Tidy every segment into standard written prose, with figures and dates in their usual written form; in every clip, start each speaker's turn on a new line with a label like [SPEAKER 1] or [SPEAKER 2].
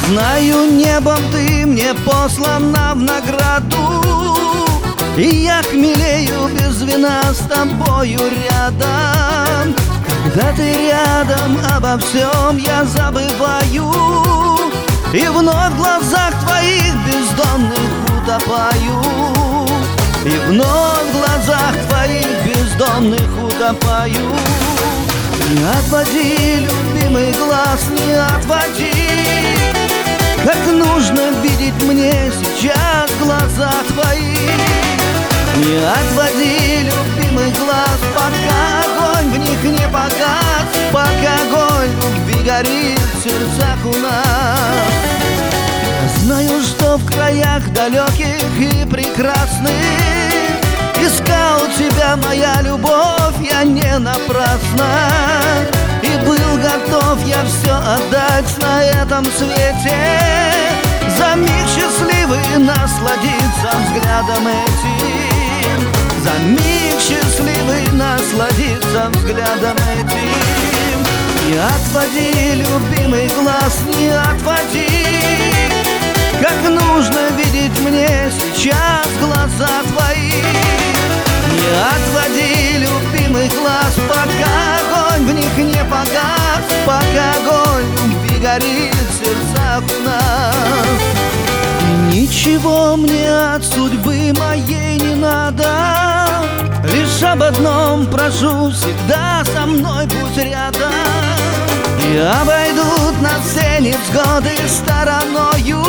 [SPEAKER 1] Знаю, небом ты мне послана в награду, и я хмелею без вина с тобою рядом. Когда ты рядом, обо всем я забываю, и вновь в глазах твоих бездонных утопаю. И вновь в глазах твоих бездонных утопаю. Не отводи, любимый глаз, не отводи, как нужно видеть мне сейчас глаза твои. Не отводи, любимый глаз, пока огонь в них не погас, пока огонь любви горит в сердцах у нас. Я знаю, что в краях далеких и прекрасных искал тебя, моя любовь, я не напрасно. И был готов я все отдать на этом свете, за миг счастливый насладиться взглядом этим, за миг счастливый насладиться взглядом этим. Не отводи, любимый глаз, не отводи, как нужно видеть мне сейчас глаза твои. Не отводи, любимый глаз, пока огонь в них не погас, пока огонь любви горит в сердцах у нас. И ничего мне от судьбы моей не надо, лишь об одном прошу, всегда со мной будь рядом. И обойдут нас все невзгоды стороною,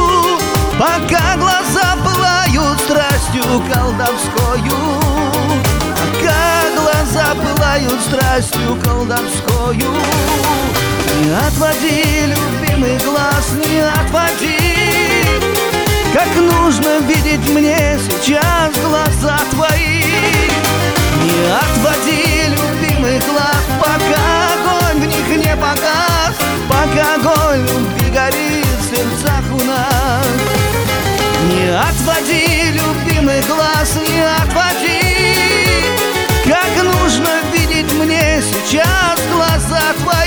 [SPEAKER 1] пока глаза пылают страстью колдовскою, пока глаза пылают страстью колдовскою. Не отводи, любимый глаз, не отводи, как нужно видеть мне сейчас глаза твои. Не отводи, любимый глаз, пока огонь в них не погас, пока огонь любви горит в сердцах у нас. Не отводи, любимый глаз, не отводи, как нужно видеть мне сейчас глаза твои.